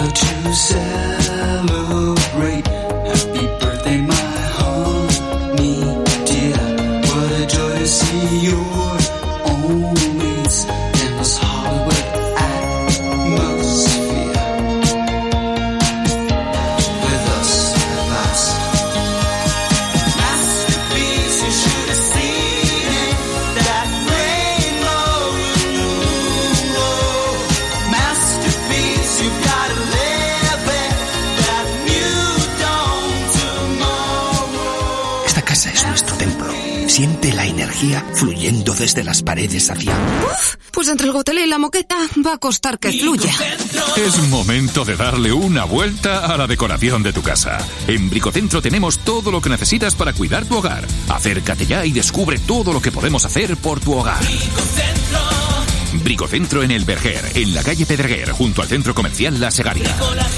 Siente la energía fluyendo desde las paredes hacia... Uf, pues entre el gotelé y la moqueta va a costar que fluya. Es momento de darle una vuelta a la decoración de tu casa. En Bricocentro tenemos todo lo que necesitas para cuidar tu hogar. Acércate ya y descubre todo lo que podemos hacer por tu hogar. Bricocentro en El Verger, en la calle Pedreguer, junto al centro comercial La Segaria.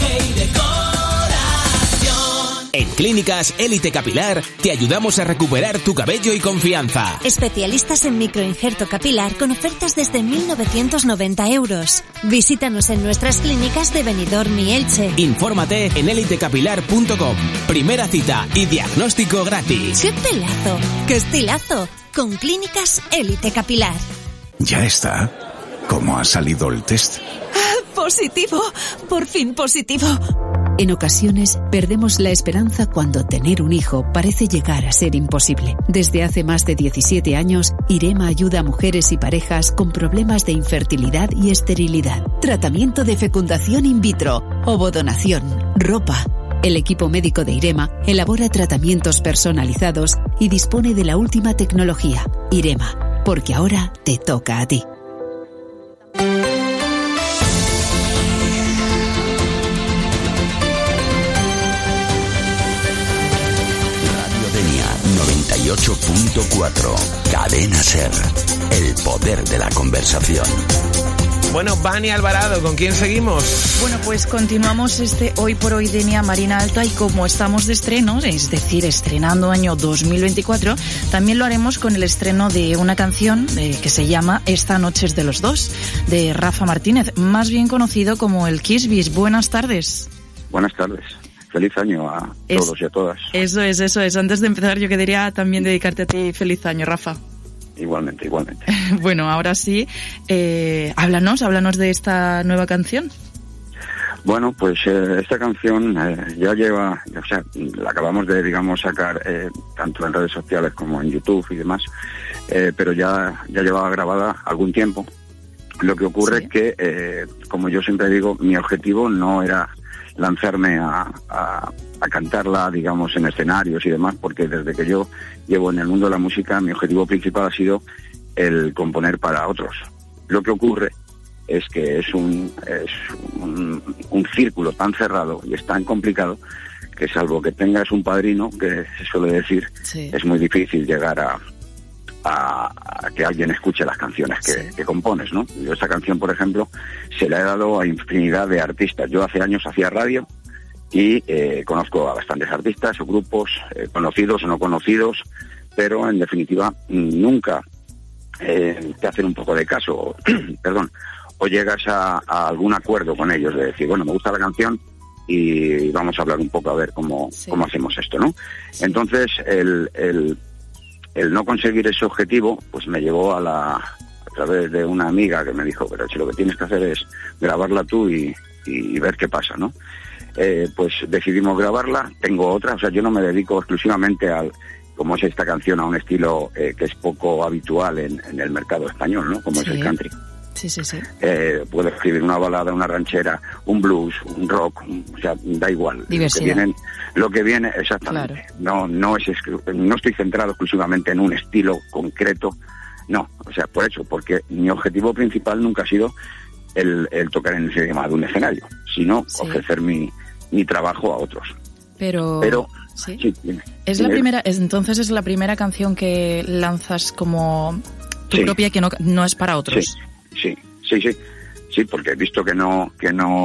En Clínicas Élite Capilar te ayudamos a recuperar tu cabello y confianza. Especialistas en microinjerto capilar con ofertas desde 1.990 euros. Visítanos en nuestras clínicas de Benidorm y Elche. Infórmate en elitecapilar.com. Primera cita y diagnóstico gratis. ¡Qué pelazo! ¡Qué estilazo! Con Clínicas Élite Capilar. Ya está. ¿Cómo ha salido el test? ¡Positivo! ¡Por fin positivo! En ocasiones, perdemos la esperanza cuando tener un hijo parece llegar a ser imposible. Desde hace más de 17 años, IREMA ayuda a mujeres y parejas con problemas de infertilidad y esterilidad. Tratamiento de fecundación in vitro, ovodonación, ropa. El equipo médico de IREMA elabora tratamientos personalizados y dispone de la última tecnología. IREMA, porque ahora te toca a ti. Denia 98.4. Cadena SER. El poder de la conversación. Bueno, Vani Alvarado, ¿con quién seguimos? Bueno, pues continuamos Hoy por Hoy Denia Marina Alta, y como estamos de estreno, es decir, estrenando año 2024, también lo haremos con el estreno de una canción que se llama Esta noche es de los dos, de Rafa Martínez, más bien conocido como el Kiss Bis. Buenas tardes. Buenas tardes. Feliz año a todos y a todas. Eso es. Antes de empezar, yo quería también dedicarte a ti feliz año, Rafa. Igualmente. Bueno, ahora sí, háblanos de esta nueva canción. Bueno, pues esta canción ya lleva, o sea, la acabamos de, sacar tanto en redes sociales como en YouTube y demás, pero ya llevaba grabada algún tiempo. Lo que ocurre es que, como yo siempre digo, mi objetivo no era lanzarme a cantarla, en escenarios y demás, porque desde que yo llevo en el mundo de la música, mi objetivo principal ha sido el componer para otros. Lo que ocurre es que es un círculo tan cerrado y es tan complicado que, salvo que tengas un padrino, que se suele decir, es muy difícil llegar a que alguien escuche las canciones que compones, ¿no? Yo esta canción, por ejemplo, se la he dado a infinidad de artistas. Yo hace años hacía radio y conozco a bastantes artistas o grupos, conocidos o no conocidos, pero en definitiva nunca te hacen un poco de caso, perdón, o llegas a algún acuerdo con ellos de decir, bueno, me gusta la canción y vamos a hablar un poco a ver cómo hacemos esto, ¿no? Entonces, el no conseguir ese objetivo, pues me llevó a través de una amiga que me dijo, pero si lo que tienes que hacer es grabarla tú y ver qué pasa, ¿no? Pues decidimos grabarla. Tengo otra, o sea, yo no me dedico exclusivamente como es esta canción, a un estilo que es poco habitual en el mercado español, ¿no? Como es el country. Sí. Puedo escribir una balada, una ranchera, un blues, un rock, o sea, da igual. Diversidad. Lo que viene, exactamente. Claro. No estoy centrado exclusivamente en un estilo concreto, no. O sea, porque mi objetivo principal nunca ha sido el tocar en ese idioma de un escenario, sino ofrecer mi trabajo a otros. Pero sí, entonces es la primera canción que lanzas como tu propia, que no es para otros. Sí, porque he visto que no